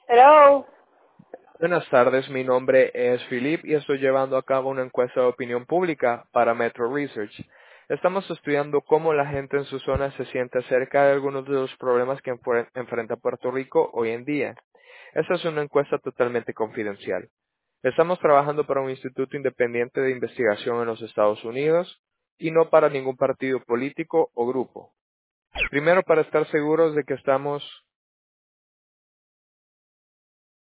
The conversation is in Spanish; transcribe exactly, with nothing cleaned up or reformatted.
Hello. Buenas tardes, mi nombre es Philip y estoy llevando a cabo una encuesta de opinión pública para Metro Research. Estamos estudiando cómo la gente en su zona se siente acerca de algunos de los problemas que enfre- enfrenta Puerto Rico hoy en día. Esta es una encuesta totalmente confidencial. Estamos trabajando para un instituto independiente de investigación en los Estados Unidos y no para ningún partido político o grupo. Primero, para estar seguros de que estamos